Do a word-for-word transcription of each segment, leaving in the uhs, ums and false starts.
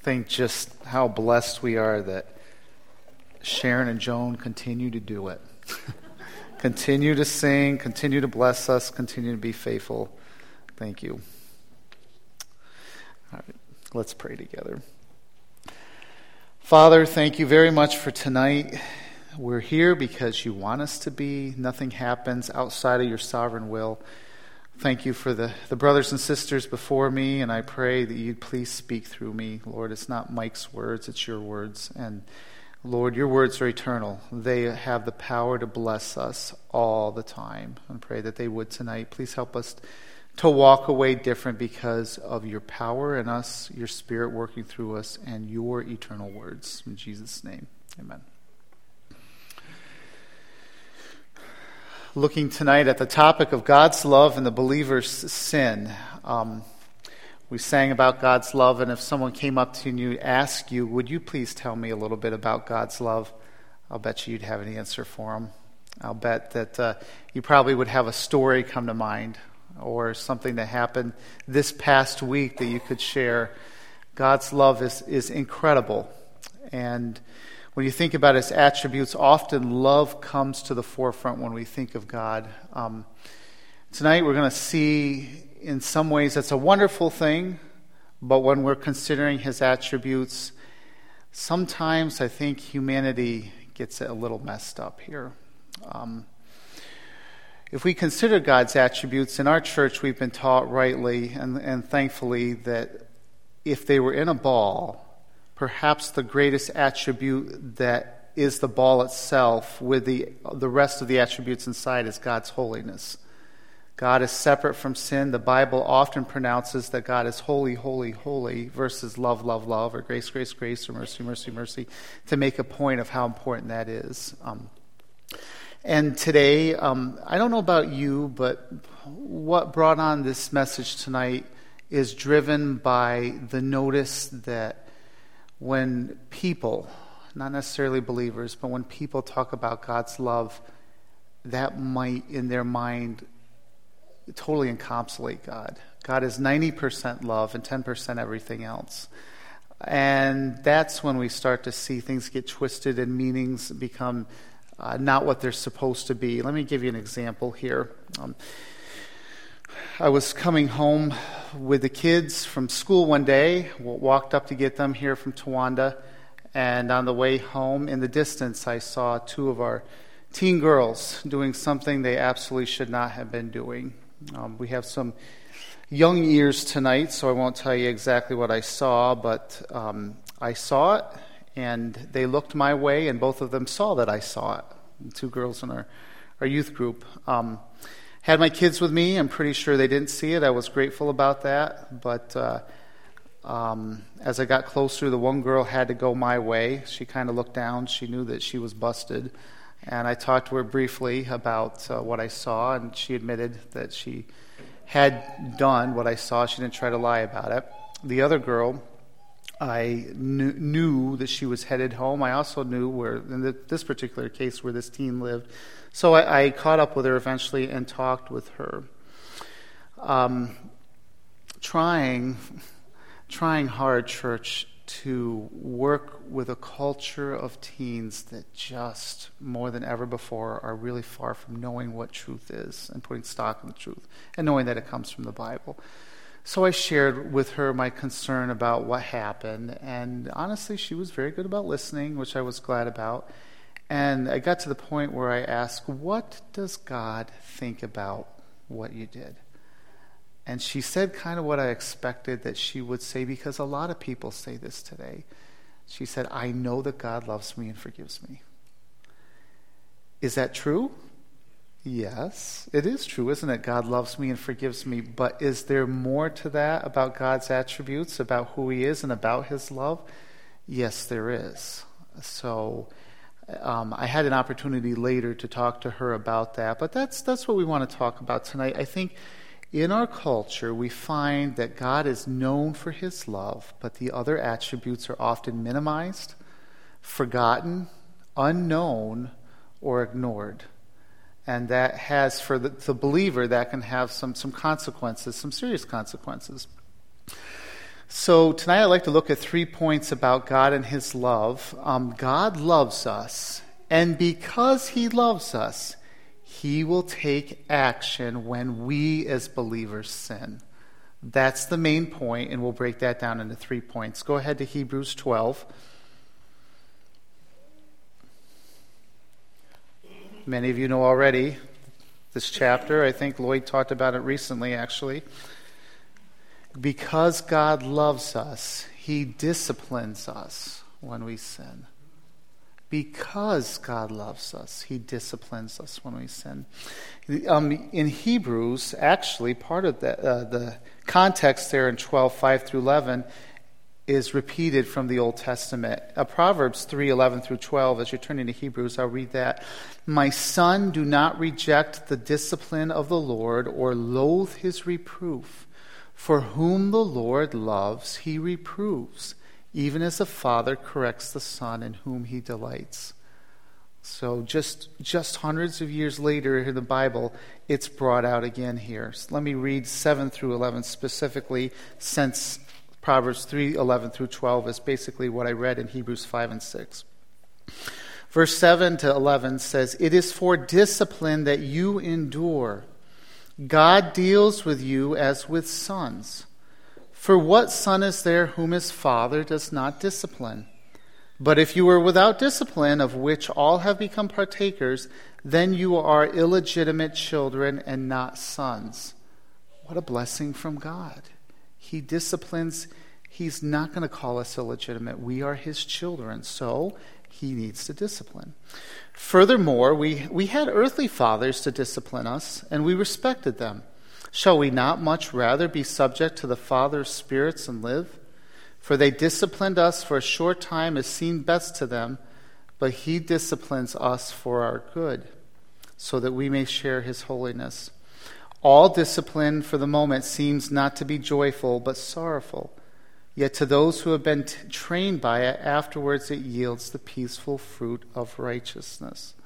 think just how blessed we are that Sharon and Joan continue to do it. Continue to sing, continue to bless us, continue to be faithful. Thank you. All right, let's pray together. Father, thank you very much for tonight. We're here because you want us to be. Nothing happens outside of your sovereign will. Thank you for the, the brothers and sisters before me, and I pray that you'd please speak through me. Lord, it's not Mike's words, it's your words. And Lord, your words are eternal. They have the power to bless us all the time. I pray that they would tonight. Please help us to walk away different because of your power in us, your Spirit working through us, and your eternal words. In Jesus' name, amen. Looking tonight at the topic of God's love and the believer's sin. Um, we sang about God's love, and if someone came up to you and asked you, would you please tell me a little bit about God's love? I'll bet you you'd have an answer for them. I'll bet that uh, you probably would have a story come to mind or something that happened this past week that you could share. God's love is, is incredible. And when you think about its attributes, often love comes to the forefront when we think of God. Um, tonight we're going to see, in some ways, it's a wonderful thing, but when we're considering his attributes, sometimes I think humanity gets a little messed up here. Um, if we consider God's attributes, in our church we've been taught rightly and, and thankfully that if they were in a ball, perhaps the greatest attribute that is the ball itself, with the the rest of the attributes inside, is God's holiness. God is separate from sin. The Bible often pronounces that God is holy, holy, holy, versus love, love, love, or grace, grace, grace, or mercy, mercy, mercy, to make a point of how important that is. Um, and today, um, I don't know about you, but what brought on this message tonight is driven by the notice that when people, not necessarily believers, but when people talk about God's love, that might, in their mind, totally encapsulate God. God is ninety percent love and ten percent everything else. And that's when we start to see things get twisted and meanings become uh, not what they're supposed to be. Let me give you an example here. Um, I was coming home with the kids from school one day, walked up to get them here from Towanda, and on the way home, in the distance, I saw two of our teen girls doing something they absolutely should not have been doing. Um, we have some young ears tonight, so I won't tell you exactly what I saw, but um, I saw it, and they looked my way, and both of them saw that I saw it. Two girls in our, our youth group. Um, Had my kids with me. I'm pretty sure they didn't see it. I was grateful about that. But uh, um, as I got closer, the one girl had to go my way. She kind of looked down. She knew that she was busted. And I talked to her briefly about uh, what I saw, and she admitted that she had done what I saw. She didn't try to lie about it. The other girl, I knew, knew that she was headed home. I also knew where, in the, this particular case, where this teen lived. So I, I caught up with her eventually and talked with her. Um, trying, trying hard, church, to work with a culture of teens that just, more than ever before, are really far from knowing what truth is and putting stock in the truth and knowing that it comes from the Bible. So I shared with her my concern about what happened, and honestly, she was very good about listening, which I was glad about. And I got to the point where I asked, what does God think about what you did? And she said kind of what I expected that she would say, because a lot of people say this today. She said, I know that God loves me and forgives me. Is that true? Yes, it is true, isn't it? God loves me and forgives me. But is there more to that about God's attributes, about who he is and about his love? Yes, there is. So Um, I had an opportunity later to talk to her about that, but that's that's what we want to talk about tonight. I think in our culture we find that God is known for his love, but the other attributes are often minimized, forgotten, unknown, or ignored. And that has, for the, the believer, that can have some, some consequences, some serious consequences. So tonight I'd like to look at three points about God and his love. Um, God loves us, and because he loves us, he will take action when we as believers sin. That's the main point, and we'll break that down into three points. Go ahead to Hebrews twelve. Many of you know already this chapter. I think Lloyd talked about it recently, actually. Because God loves us, he disciplines us when we sin. Because God loves us, he disciplines us when we sin. Um, in Hebrews, actually, part of the, uh, the context there in twelve, five through eleven is repeated from the Old Testament. Uh, Proverbs three, eleven through twelve, as you're turning to Hebrews, I'll read that. My son, do not reject the discipline of the Lord or loathe his reproof. For whom the Lord loves, he reproves, even as a father corrects the son in whom he delights. So just, just hundreds of years later in the Bible, it's brought out again here. So let me read seven through eleven specifically, since Proverbs three, eleven through twelve is basically what I read in Hebrews five and six. Verse seven to eleven says, it is for discipline that you endure. God deals with you as with sons. For what son is there whom his father does not discipline? But if you are without discipline, of which all have become partakers, then you are illegitimate children and not sons. What a blessing from God. He disciplines. He's not going to call us illegitimate. We are his children, so he needs to discipline. Furthermore, we, we had earthly fathers to discipline us, and we respected them. Shall we not much rather be subject to the Father of spirits and live? For they disciplined us for a short time as seemed best to them, but he disciplines us for our good, so that we may share his holiness. All discipline for the moment seems not to be joyful, but sorrowful. Yet to those who have been t- trained by it, afterwards it yields the peaceful fruit of righteousness.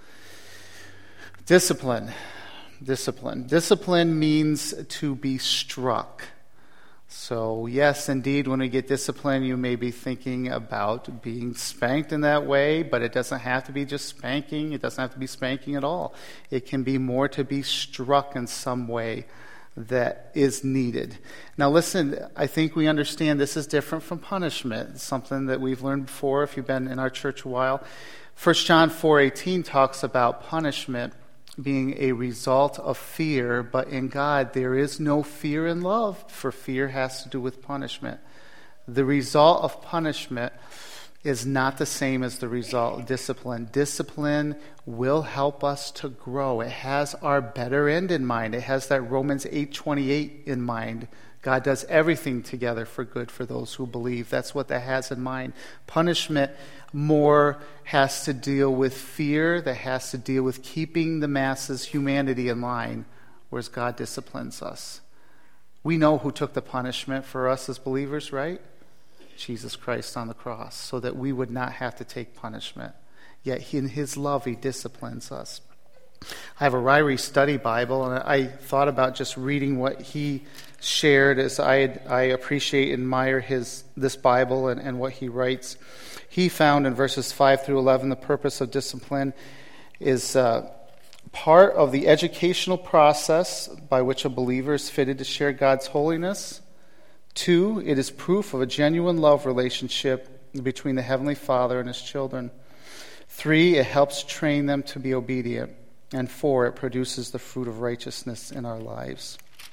Discipline. Discipline. Discipline means to be struck. So, yes, indeed, when we get discipline, you may be thinking about being spanked in that way, but it doesn't have to be just spanking. It doesn't have to be spanking at all. It can be more to be struck in some way that is needed. Now, listen, I think we understand this is different from punishment. It's something that we've learned before if you've been in our church a while. First John four eighteen talks about punishment being a result of fear, but in God there is no fear in love, for fear has to do with punishment. The result of punishment is not the same as the result of discipline. Discipline will help us to grow. It has our better end in mind. It has that Romans eight twenty-eight in mind. God does everything together for good for those who believe. That's what that has in mind. Punishment more has to deal with fear, that has to deal with keeping the masses, humanity in line, whereas God disciplines us. We know who took the punishment for us as believers, right? Jesus Christ on the cross, so that we would not have to take punishment. Yet in his love, he disciplines us. I have a Ryrie study Bible, and I thought about just reading what he shared as I I appreciate and admire his this Bible and, and what he writes. He found in verses five through eleven the purpose of discipline is uh, part of the educational process by which a believer is fitted to share God's holiness. Two, it is proof of a genuine love relationship between the Heavenly Father and his children. Three, it helps train them to be obedient. And four, it produces the fruit of righteousness in our lives.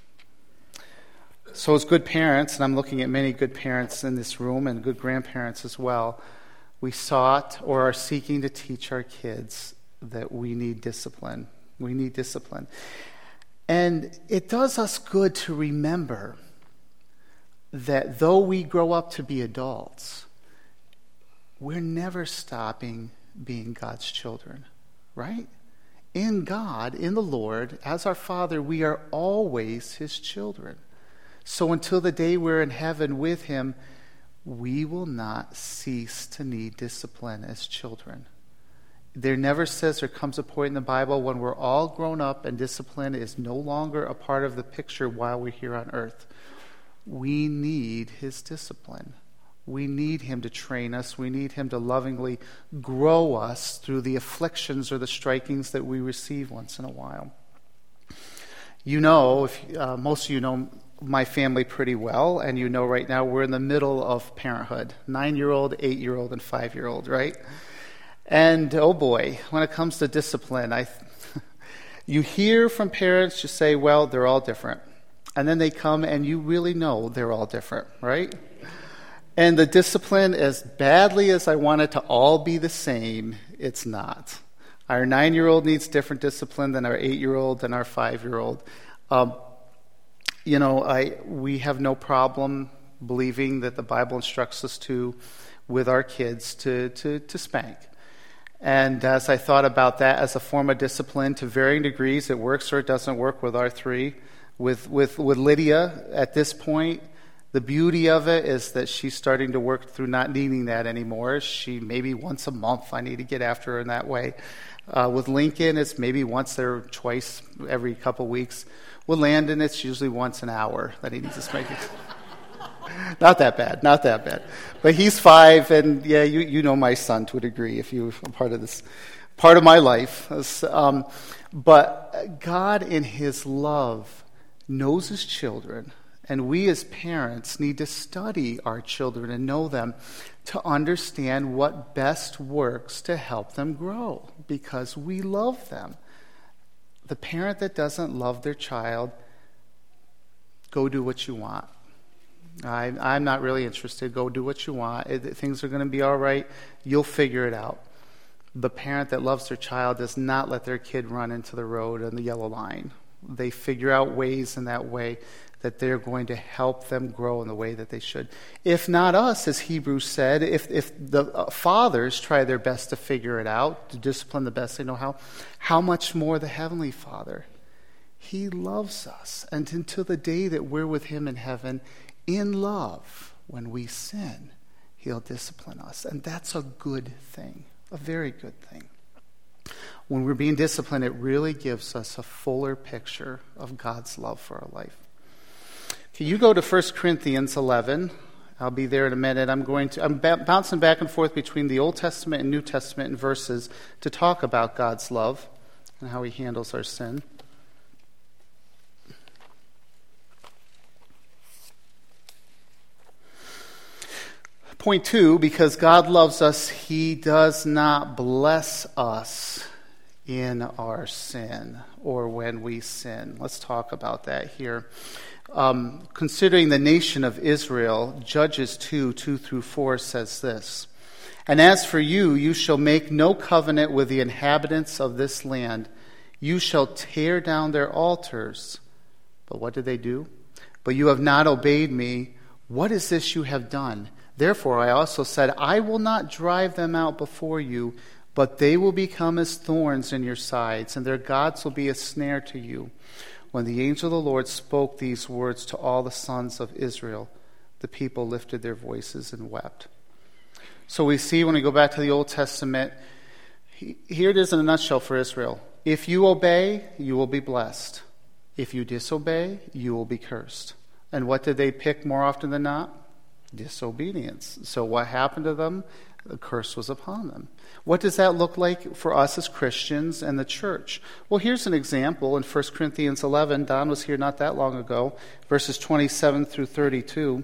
So as good parents, and I'm looking at many good parents in this room and good grandparents as well, we sought or are seeking to teach our kids that we need discipline. We need discipline. And it does us good to remember that though we grow up to be adults, we're never stopping being God's children, right? In God, in the Lord, as our Father, we are always his children. So until the day we're in heaven with him, we will not cease to need discipline as children. There never says there comes a point in the Bible when we're all grown up and discipline is no longer a part of the picture while we're here on earth. we need his discipline. We need him to train us. We need him to lovingly grow us through the afflictions or the strikings that we receive once in a while. You know, if, uh, most of you know my family pretty well, and you know right now we're in the middle of parenthood. Nine-year-old, eight-year-old, and five-year-old, right? And oh boy, when it comes to discipline, I you hear from parents just say, well, they're all different. And then they come and you really know they're all different, right? And the discipline, as badly as I want it to all be the same, it's not. Our nine-year-old needs different discipline than our eight-year-old, than our five-year-old. Um, you know, I we have no problem believing that the Bible instructs us to, with our kids, to, to, to spank. And as I thought about that as a form of discipline, to varying degrees, it works or it doesn't work with our three. With, with, with Lydia, at this point, the beauty of it is that she's starting to work through not needing that anymore. She maybe once a month, I need to get after her in that way. Uh, with Lincoln, it's maybe once or twice every couple weeks. With Landon, it's usually once an hour that he needs to spank it. Not that bad, not that bad. But he's five, and yeah, you, you know my son to a degree if you are part of this, part of my life. Um, but God in his love knows his children. And we as parents need to study our children and know them to understand what best works to help them grow, because we love them. The parent that doesn't love their child, go do what you want. I, I'm not really interested. Go do what you want. It, things are going to be all right. You'll figure it out. The parent that loves their child does not let their kid run into the road and the yellow line. They figure out ways in that way that they're going to help them grow in the way that they should. If not us, as Hebrews said, if, if the fathers try their best to figure it out, to discipline the best they know how, how much more the Heavenly Father? He loves us. And until the day that we're with him in heaven, in love, when we sin, he'll discipline us. And that's a good thing, a very good thing. When we're being disciplined, it really gives us a fuller picture of God's love for our life. Okay, you go to First Corinthians eleven. I'll be there in a minute. I'm going to I'm b- bouncing back and forth between the Old Testament and New Testament and verses to talk about God's love and how he handles our sin. Point two, because God loves us, he does not bless us in our sin or when we sin. Let's talk about that here. Um, considering the nation of Israel, Judges two, two through four says this, "And as for you, you shall make no covenant with the inhabitants of this land. You shall tear down their altars." But what did they do? "But you have not obeyed me. What is this you have done? Therefore I also said, I will not drive them out before you, but they will become as thorns in your sides, and their gods will be a snare to you." When the angel of the Lord spoke these words to all the sons of Israel, the people lifted their voices and wept. So we see when we go back to the Old Testament, here it is in a nutshell for Israel. If you obey, you will be blessed. If you disobey, you will be cursed. And what did they pick more often than not? Disobedience. So what happened to them? The curse was upon them. What does that look like for us as Christians and the church? Well, here's an example in First Corinthians eleven. Don was here not that long ago, verses twenty-seven through thirty-two.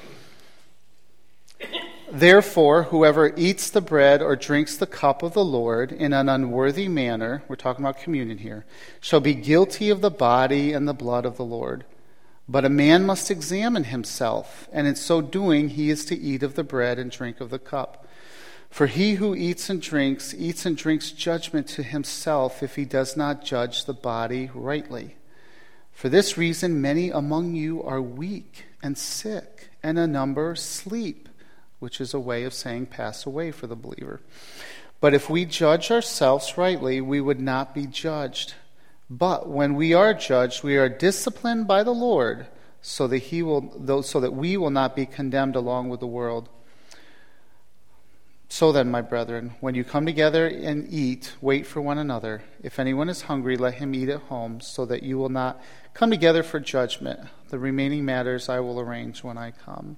"Therefore, whoever eats the bread or drinks the cup of the Lord in an unworthy manner," we're talking about communion here, "shall be guilty of the body and the blood of the Lord. But a man must examine himself, and in so doing he is to eat of the bread and drink of the cup. For he who eats and drinks, eats and drinks judgment to himself if he does not judge the body rightly. For this reason many among you are weak and sick, and a number sleep," which is a way of saying pass away for the believer. "But if we judge ourselves rightly, we would not be judged. But when we are judged, we are disciplined by the Lord, so that he will, so that we will not be condemned along with the world." So then, my brethren, when you come together and eat, wait for one another. If anyone is hungry, let him eat at home, so that you will not come together for judgment. The remaining matters I will arrange when I come.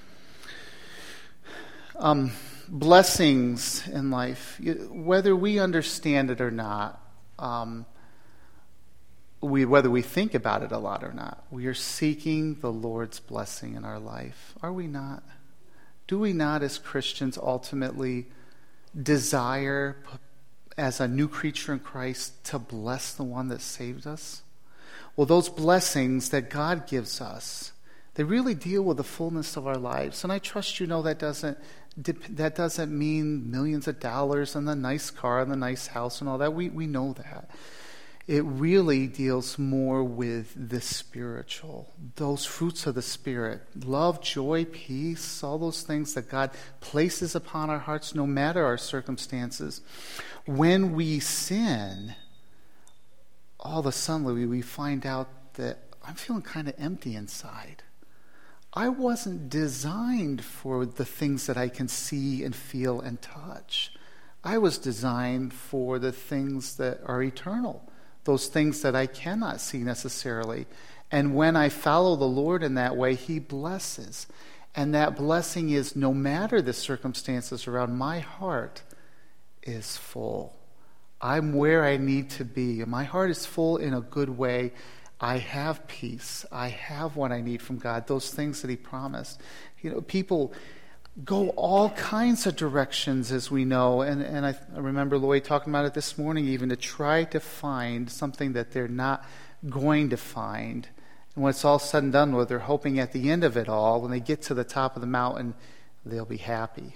Um, blessings in life, whether we understand it or not, um, we whether we think about it a lot or not, we are seeking the Lord's blessing in our life. Are we not? Do we not, as Christians, ultimately desire, as a new creature in Christ, to bless the one that saved us? Well, those blessings that God gives us, they really deal with the fullness of our lives. And I trust you know that doesn't that doesn't mean millions of dollars and the nice car and the nice house and all that. We we know that. It really deals more with the spiritual, those fruits of the Spirit, love, joy, peace, all those things that God places upon our hearts no matter our circumstances. When we sin, all of a sudden we find out that I'm feeling kind of empty inside. I wasn't designed for the things that I can see and feel and touch. I was designed for the things that are eternal. Those things that I cannot see necessarily. And when I follow the Lord in that way, He blesses. And that blessing is, no matter the circumstances around, my heart is full. I'm where I need to be. My heart is full in a good way. I have peace. I have what I need from God, those things that He promised. You know, people go all kinds of directions, as we know, and, and I, I remember Lloyd talking about it this morning, even to try to find something that they're not going to find. And when it's all said and done with, they're hoping at the end of it all, when they get to the top of the mountain, they'll be happy.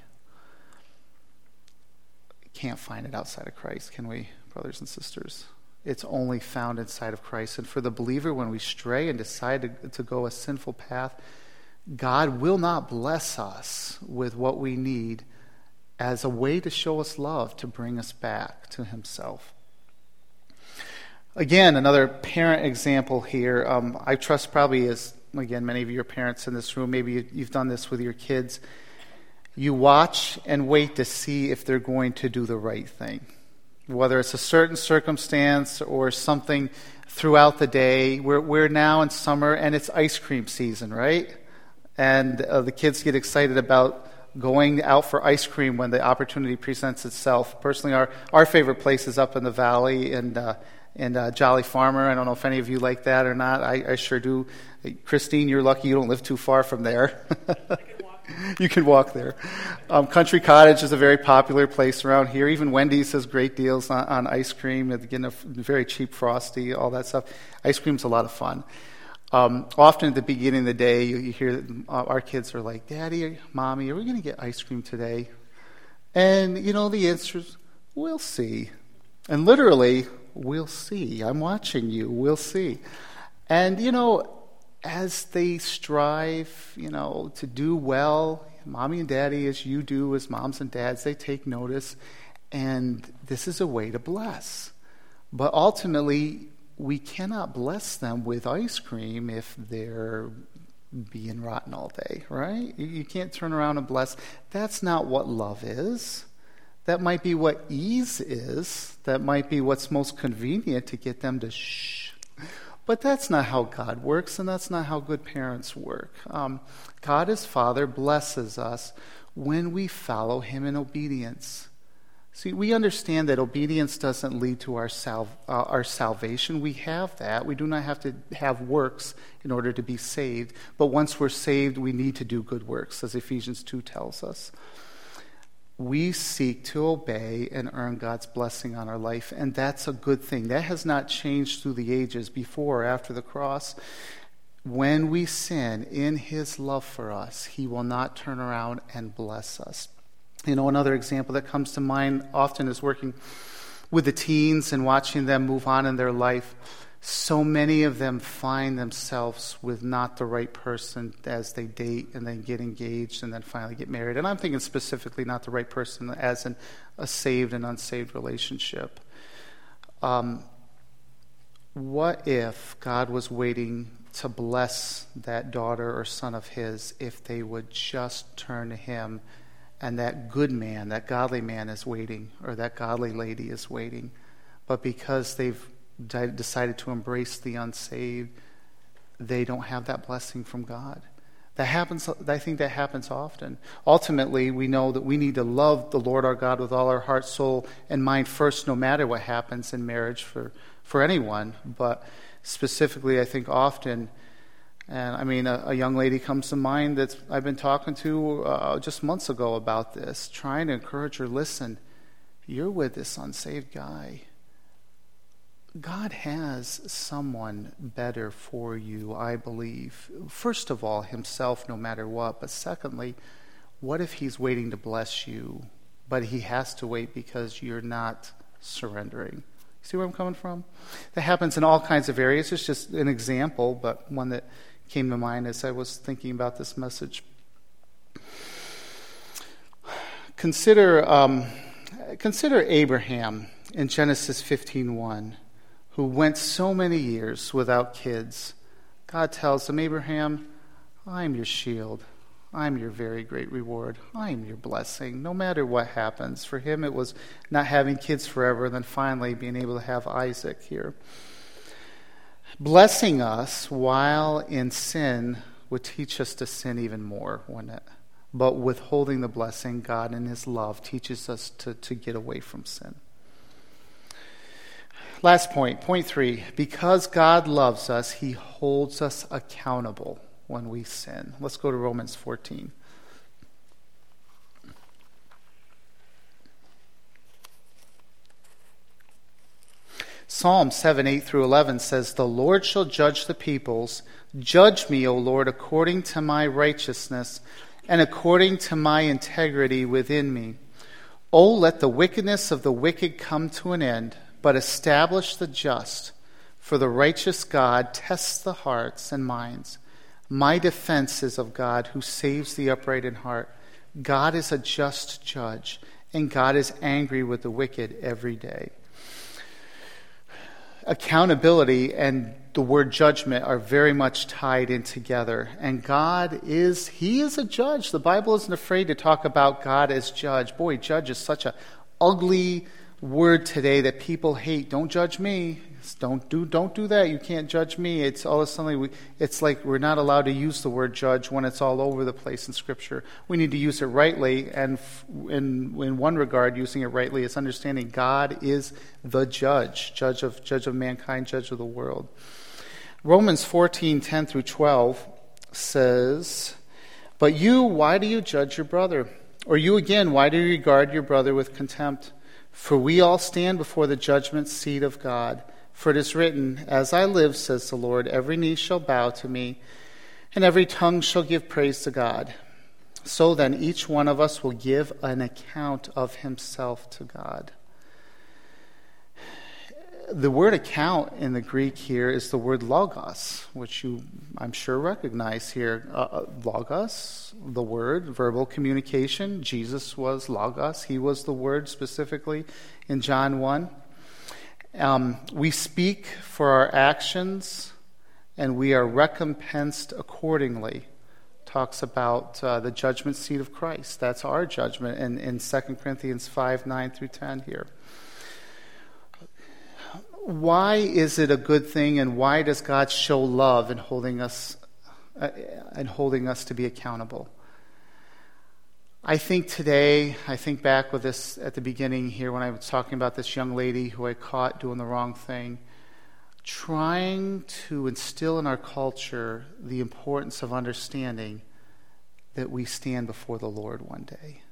Can't find it outside of Christ, can we, brothers and sisters? It's only found inside of Christ. And for the believer, when we stray and decide to, to go a sinful path, God will not bless us with what we need as a way to show us love, to bring us back to Himself. Again, another parent example here. Um, I trust probably as, again, many of you are parents in this room, maybe you've done this with your kids. You watch and wait to see if they're going to do the right thing. Whether it's a certain circumstance or something throughout the day. We're, we're now in summer and it's ice cream season, right? And uh, the kids get excited about going out for ice cream when the opportunity presents itself. Personally, our, our favorite place is up in the valley and uh, in uh, Jolly Farmer. I don't know if any of you like that or not. I, I sure do. Christine, you're lucky you don't live too far from there. You can walk there. Um, Country Cottage is a very popular place around here. Even Wendy's has great deals on, on ice cream. They're getting a very cheap Frosty, all that stuff. Ice cream's a lot of fun. Um, often at the beginning of the day, you, you hear that our kids are like, Daddy, Mommy, are we going to get ice cream today? And, you know, the answer is, we'll see. And literally, we'll see. I'm watching you. We'll see. And, you know, as they strive, you know, to do well, Mommy and Daddy, as you do as moms and dads, they take notice. And this is a way to bless. But ultimately, we cannot bless them with ice cream if they're being rotten all day, right? You can't turn around and bless. That's not what love is. That might be what ease is. That might be what's most convenient to get them to shh. But that's not how God works, and that's not how good parents work. Um, God as Father blesses us when we follow Him in obedience. See, we understand that obedience doesn't lead to our sal- uh, our salvation. We have that. We do not have to have works in order to be saved. But once we're saved, we need to do good works, as Ephesians two tells us. We seek to obey and earn God's blessing on our life, and that's a good thing. That has not changed through the ages, before or after the cross. When we sin, in His love for us, He will not turn around and bless us. You know, another example that comes to mind often is working with the teens and watching them move on in their life. So many of them find themselves with not the right person as they date and then get engaged and then finally get married. And I'm thinking specifically not the right person as in a saved and unsaved relationship. Um, what if God was waiting to bless that daughter or son of His if they would just turn to Him and that good man, that godly man is waiting, or that godly lady is waiting. But because they've de- decided to embrace the unsaved, they don't have that blessing from God. That happens. I think that happens often. Ultimately, we know that we need to love the Lord our God with all our heart, soul, and mind first, no matter what happens in marriage for, for anyone. But specifically, I think often, and I mean, a, a young lady comes to mind that I've been talking to uh, just months ago about this, trying to encourage her, listen, you're with this unsaved guy. God has someone better for you, I believe. First of all, himself, no matter what. But secondly, what if he's waiting to bless you, but he has to wait because you're not surrendering? See where I'm coming from? That happens in all kinds of areas. It's just an example, but one that came to mind as I was thinking about this message. Consider, um, consider Abraham in Genesis fifteen one. Who went so many years without kids. God tells him, Abraham, I'm your shield. I'm your very great reward. I'm your blessing, no matter what happens. For him, it was not having kids forever, and then finally being able to have Isaac here. Blessing us while in sin would teach us to sin even more, wouldn't it? But withholding the blessing, God in his love teaches us to, to get away from sin. Last point, point three. Because God loves us, he holds us accountable when we sin. Let's go to Romans fourteen. Psalm seven, eight through eleven says, The Lord shall judge the peoples. Judge me, O Lord, according to my righteousness and according to my integrity within me. O let the wickedness of the wicked come to an end, but establish the just. For the righteous God tests the hearts and minds. My defense is of God, who saves the upright in heart. God is a just judge, and God is angry with the wicked every day. Accountability and the word judgment are very much tied in together. And God is, he is a judge. The Bible isn't afraid to talk about God as judge. Boy, judge is such an ugly word today that people hate. Don't judge me. Don't do don't do that. You can't judge me. It's all of a sudden we, it's like we're not allowed to use the word judge when it's all over the place in Scripture. We need to use it rightly, and in in one regard, using it rightly is understanding God is the judge, judge of judge of mankind, judge of the world. Romans fourteen, ten through twelve says, But you, why do you judge your brother? Or you again, why do you regard your brother with contempt? For we all stand before the judgment seat of God. For it is written, As I live, says the Lord, every knee shall bow to me, and every tongue shall give praise to God. So then each one of us will give an account of himself to God. The word account in the Greek here is the word logos, which you, I'm sure, recognize here. Uh, logos, the word, verbal communication. Jesus was logos. He was the word specifically in John one. Um, we speak for our actions, and we are recompensed accordingly. Talks about uh, the judgment seat of Christ. That's our judgment in, in Second Corinthians five, nine through ten here. Why is it a good thing, and why does God show love in holding us uh, and holding us to be accountable? I think today, I think back with this at the beginning here when I was talking about this young lady who I caught doing the wrong thing, trying to instill in our culture the importance of understanding that we stand before the Lord one day.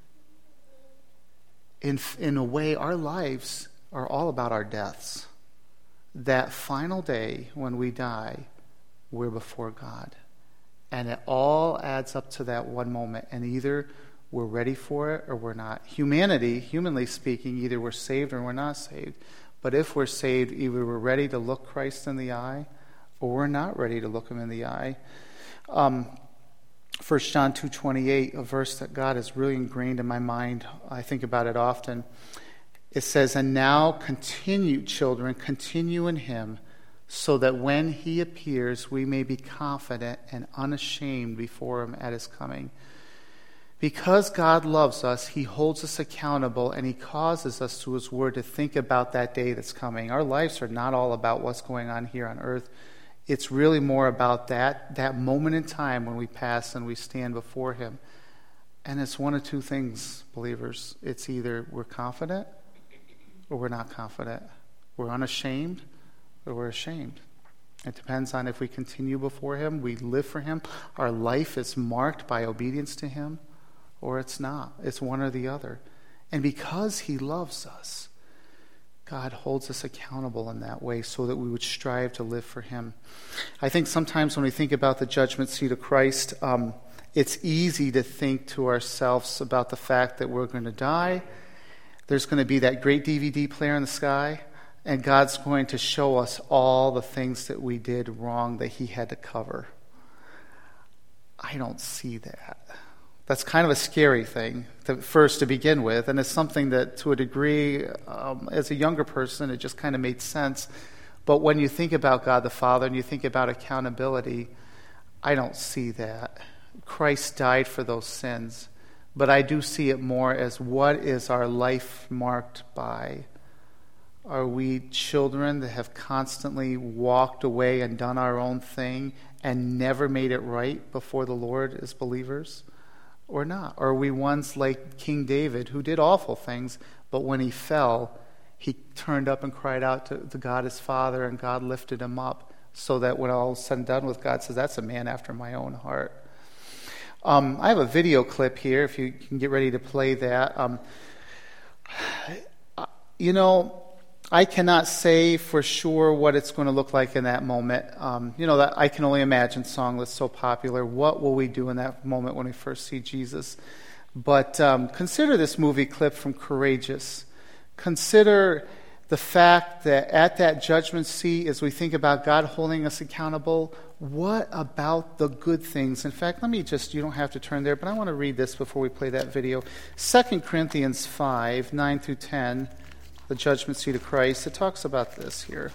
In, in a way, our lives are all about our deaths. That final day when we die, we're before God. And it all adds up to that one moment. And either we're ready for it or we're not. Humanity, humanly speaking, either we're saved or we're not saved. But if we're saved, either we're ready to look Christ in the eye or we're not ready to look him in the eye. Um, First John two twenty-eight, a verse that God has really ingrained in my mind. I think about it often. It says, And now continue, children, continue in him, so that when he appears, we may be confident and unashamed before him at his coming. Because God loves us, he holds us accountable, and he causes us through his word to think about that day that's coming. Our lives are not all about what's going on here on earth. It's really more about that, that moment in time when we pass and we stand before him. And it's one of two things, believers. It's either we're confident or we're not confident. We're unashamed or we're ashamed. It depends on if we continue before him, we live for him, our life is marked by obedience to him, or it's not. It's one or the other. And because he loves us, God holds us accountable in that way so that we would strive to live for him. I think sometimes when we think about the judgment seat of Christ, um, it's easy to think to ourselves about the fact that we're going to die. There's going to be that great D V D player in the sky, and God's going to show us all the things that we did wrong that he had to cover. I don't see that. That's kind of a scary thing, to, first to begin with, and it's something that, to a degree, um, as a younger person, it just kind of made sense. But when you think about God the Father and you think about accountability, I don't see that. Christ died for those sins, but I do see it more as what is our life marked by? Are we children that have constantly walked away and done our own thing and never made it right before the Lord as believers? Or not? Or are we ones like King David who did awful things, but when he fell, he turned up and cried out to, to God his Father, and God lifted him up, so that when all is said and done with, God says, that's a man after my own heart. Um, I have a video clip here, if you can get ready to play that. Um, you know, I cannot say for sure what it's going to look like in that moment. Um, you know, that I Can Only Imagine song that's so popular. What will we do in that moment when we first see Jesus? But um, consider this movie clip from Courageous. Consider the fact that at that judgment seat, as we think about God holding us accountable, what about the good things? In fact, let me just, you don't have to turn there, but I want to read this before we play that video. Second Corinthians five, nine through ten. The judgment seat of Christ, it talks about this here.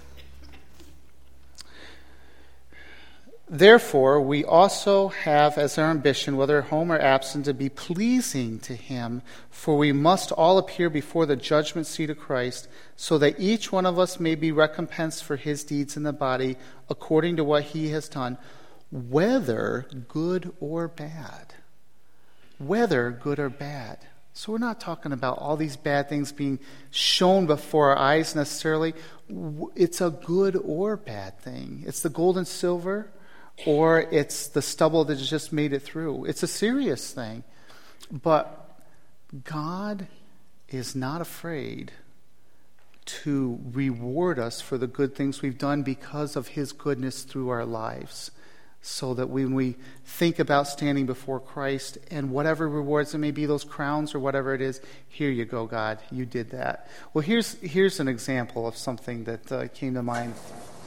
Therefore, we also have as our ambition, whether at home or absent, to be pleasing to him, for we must all appear before the judgment seat of Christ, so that each one of us may be recompensed for his deeds in the body, according to what he has done, whether good or bad. Whether good or bad. So we're not talking about all these bad things being shown before our eyes necessarily. It's a good or bad thing. It's the gold and silver, or it's the stubble that has just made it through. It's a serious thing. But God is not afraid to reward us for the good things we've done because of his goodness through our lives. So that when we think about standing before Christ and whatever rewards it may be, those crowns or whatever it is, here you go, God, you did that. Well, here's here's an example of something that uh, came to mind.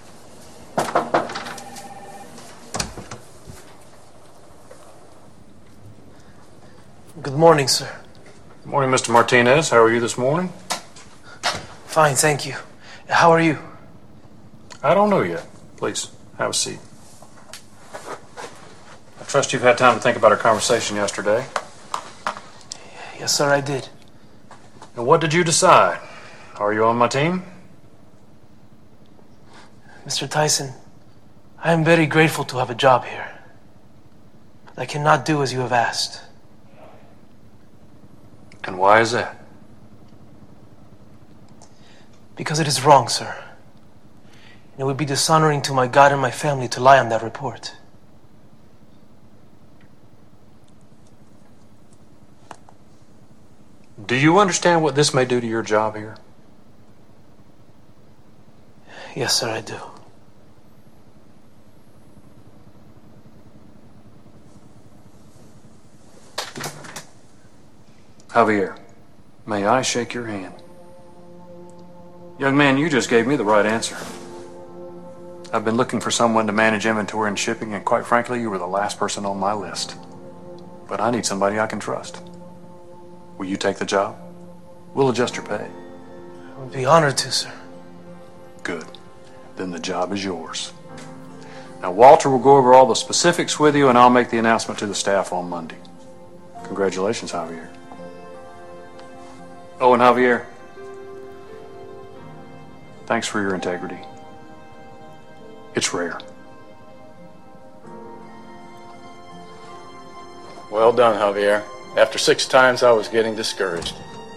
Good morning, sir. Good morning, Mister Martinez. How are you this morning? Fine, thank you. How are you? I don't know yet. Please, have a seat. I trust you've had time to think about our conversation yesterday. Yes, sir, I did. And what did you decide? Are you on my team? Mister Tyson, I am very grateful to have a job here. But I cannot do as you have asked. And why is that? Because it is wrong, sir. And it would be dishonoring to my God and my family to lie on that report. Do you understand what this may do to your job here? Yes, sir, I do. Javier, may I shake your hand? Young man, you just gave me the right answer. I've been looking for someone to manage inventory and shipping, and quite frankly, you were the last person on my list. But I need somebody I can trust. Will you take the job? We'll adjust your pay. I would be honored to, sir. Good. Then the job is yours. Now, Walter will go over all the specifics with you, and I'll make the announcement to the staff on Monday. Congratulations, Javier. Oh, and Javier, thanks for your integrity. It's rare. Well done, Javier. After six times, I was getting discouraged.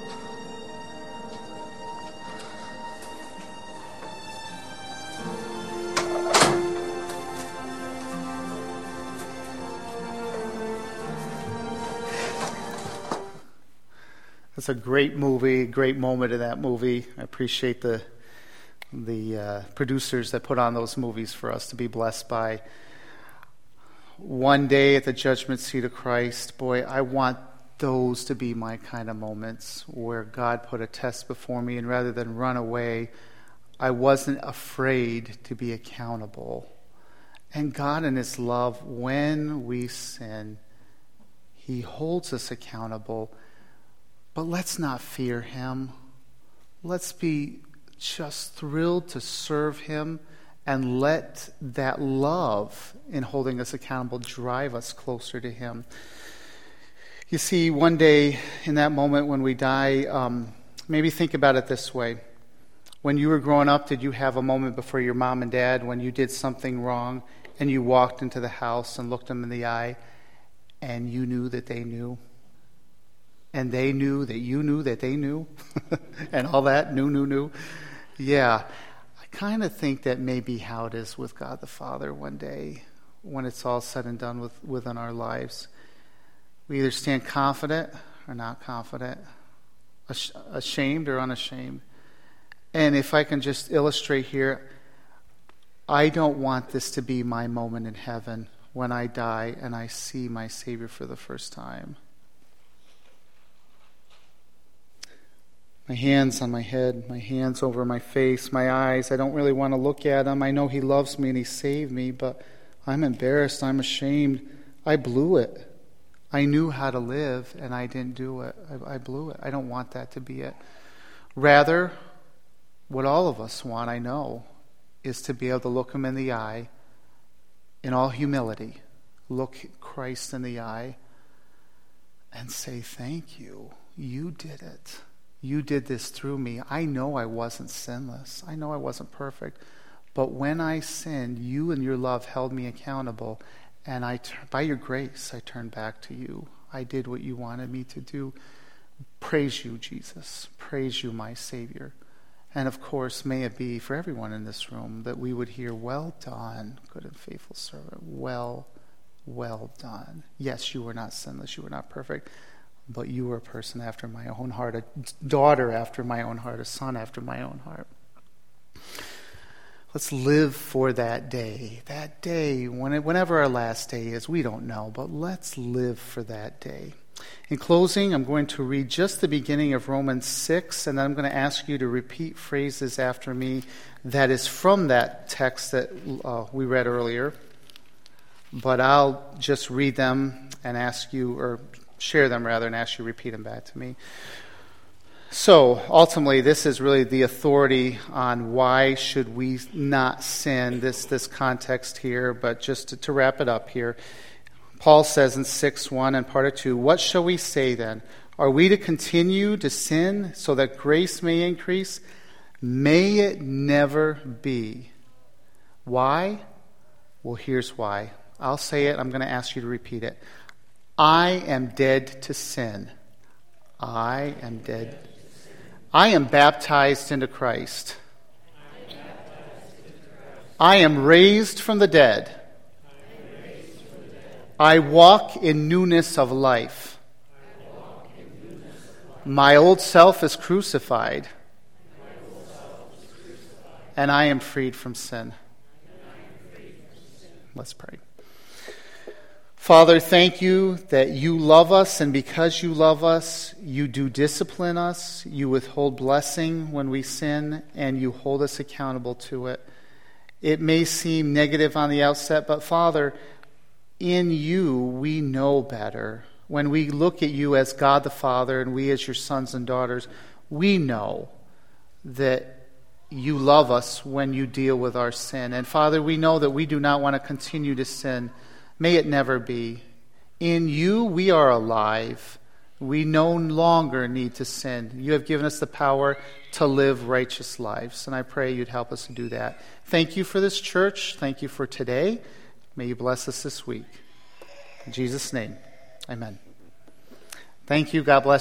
It's a great movie, great moment in that movie. I appreciate the the uh, producers that put on those movies for us to be blessed by. One day at the judgment seat of Christ, boy, I want those to be my kind of moments where God put a test before me, and rather than run away, I wasn't afraid to be accountable. And God in His love, when we sin, He holds us accountable. But let's not fear Him. Let's be just thrilled to serve Him and let that love in holding us accountable drive us closer to Him. You see, one day in that moment when we die, um, maybe think about it this way. When you were growing up, did you have a moment before your mom and dad when you did something wrong and you walked into the house and looked them in the eye and you knew that they knew? And they knew that you knew that they knew, and all that, knew, knew, knew. Yeah, I kind of think that may be how it is with God the Father one day, when it's all said and done with, within our lives. We either stand confident or not confident, ashamed or unashamed. And if I can just illustrate here, I don't want this to be my moment in heaven when I die and I see my Savior for the first time. My hands on my head, my hands over my face, my eyes. I don't really want to look at Him. I know He loves me and He saved me, but I'm embarrassed. I'm ashamed. I blew it. I knew how to live and I didn't do it. I, I blew it. I don't want that to be it. Rather, what all of us want, I know, is to be able to look Him in the eye in all humility. Look Christ in the eye and say, thank you. You did it. You did this through me. I know I wasn't sinless. I know I wasn't perfect. But when I sinned, you and your love held me accountable. And I, by your grace, I turned back to you. I did what you wanted me to do. Praise you, Jesus. Praise you, my Savior. And of course, may it be for everyone in this room that we would hear, well done, good and faithful servant. Well, well done. Yes, you were not sinless. You were not perfect. But you were a person after my own heart, a daughter after my own heart, a son after my own heart. Let's live for that day. That day, when it, whenever our last day is, we don't know, but let's live for that day. In closing, I'm going to read just the beginning of Romans six, and then I'm going to ask you to repeat phrases after me that is from that text that uh, we read earlier. But I'll just read them and ask you, or share them rather, and ask you to repeat them back to me. So, ultimately, this is really the authority on why should we not sin, this, this context here, but just to, to wrap it up here. Paul says in six one and part of two, what shall we say then? Are we to continue to sin so that grace may increase? May it never be. Why? Well, here's why. I'll say it. I'm going to ask you to repeat it. I am dead to sin. I am dead. I am baptized into Christ. I am raised from the dead. I walk in newness of life. My old self is crucified. And I am freed from sin. Let's pray. Father, thank you that you love us, and because you love us, you do discipline us, you withhold blessing when we sin, and you hold us accountable to it. It may seem negative on the outset, but Father, in you we know better. When we look at you as God the Father and we as your sons and daughters, we know that you love us when you deal with our sin. And Father, we know that we do not want to continue to sin. May it never be. In you we are alive. We no longer need to sin. You have given us the power to live righteous lives, and I pray you'd help us to do that. Thank you for this church. Thank you for today. May you bless us this week. In Jesus' name, amen. Thank you. God bless you.